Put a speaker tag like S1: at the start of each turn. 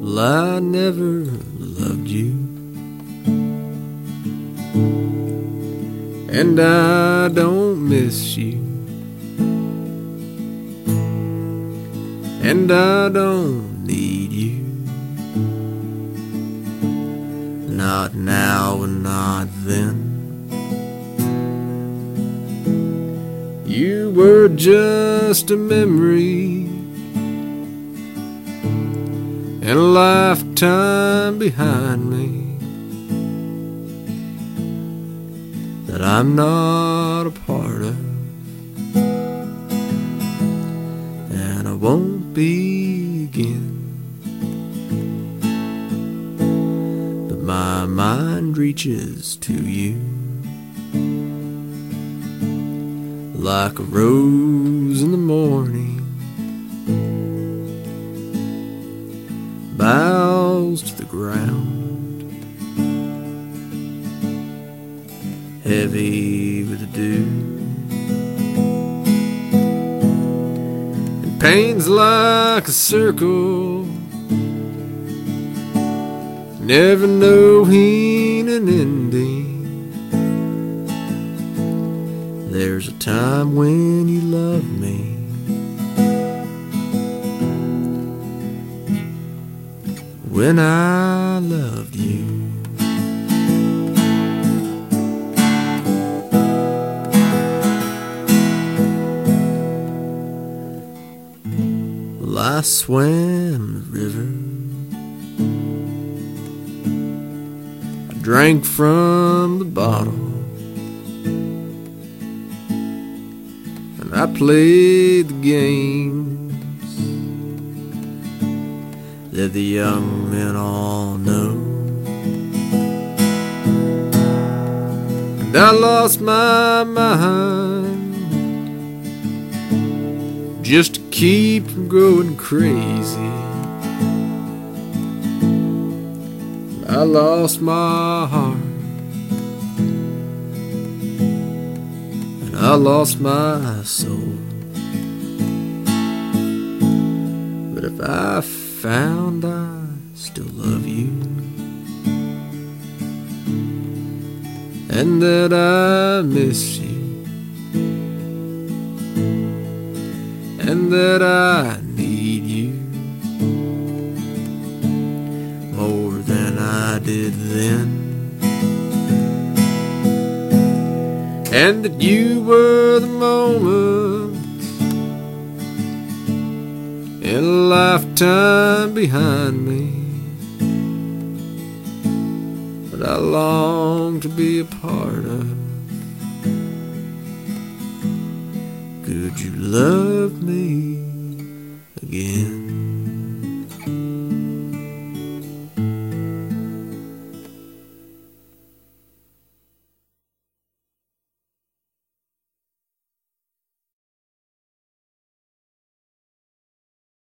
S1: Well, I never loved you, and I don't miss you, and I don't need you. Not now and not then. You were just a memory and a lifetime behind me that I'm not a part of, and I won't be again. But my mind reaches to you like a rose in the morning, bows to the ground, heavy with the dew, and pain's like a circle, never knowing an ending. There's a time when you love me, when I loved you. Well, I swam the river, I drank from the bottle, I played the games that the young men all know, and I lost my mind just to keep from growing crazy. I lost my heart, I lost my soul. But if I found I still love you, and that I miss you, and that I need you more than I did then, and that you were the moment in a lifetime behind me that I long to be a part of. Could you love me again?